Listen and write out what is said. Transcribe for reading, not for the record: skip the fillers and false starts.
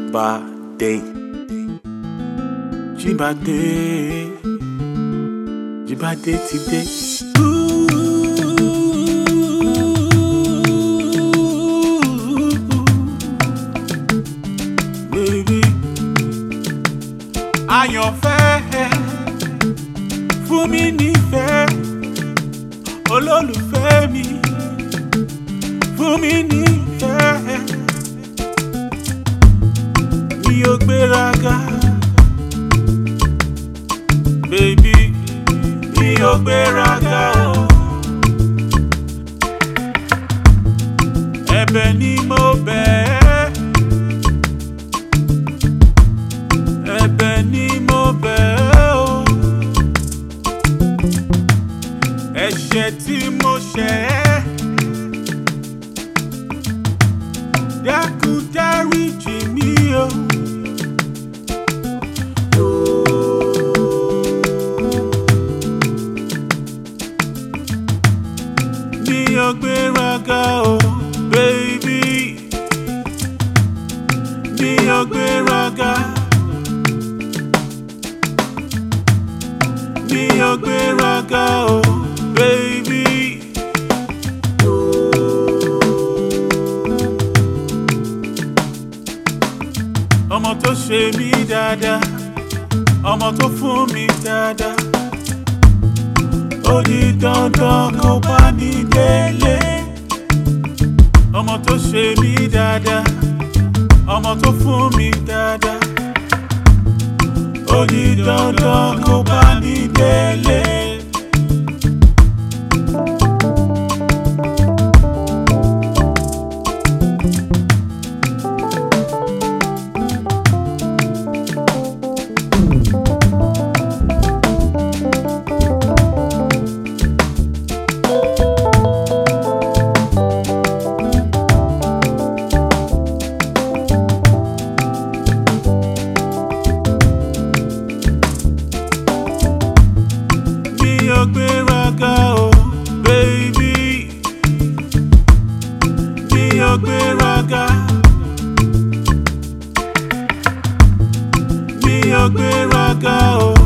Jíbádé, Jíbádé, Jíbádé ti dé. Baby, àyànfẹ́ fún mi nífẹ̀ẹ́, olólùfẹ́ mi fún mi nífẹ̀ẹ́. Mi ò gbéraga, baby, mi ò gbéraga o. Ẹ̀bẹ̀ ni mo bẹ̀ ẹ́, ẹ̀bẹ̀ ni mo bẹ̀ ẹ́ o. Ẹ̀ṣẹ̀ tí mo ṣẹ̀ ẹ́, dákun dáríjì mí o. Mi ò gbéraga o, baby, mi ò gbéraga, mi ò gbéraga o, baby. Ọmọ tó ṣe mí dáadáa, ọmọ tó fún mi dáadáa, ó di dandan kó bá mi délé. Ọmọ tó ṣe mí dáadáa, ọmọ tó fún mi dáadáa, ó di dandan kó bá mi délé. Mi ò gbéraga o, baby, mi ò gbéraga, mi ò gbéraga o.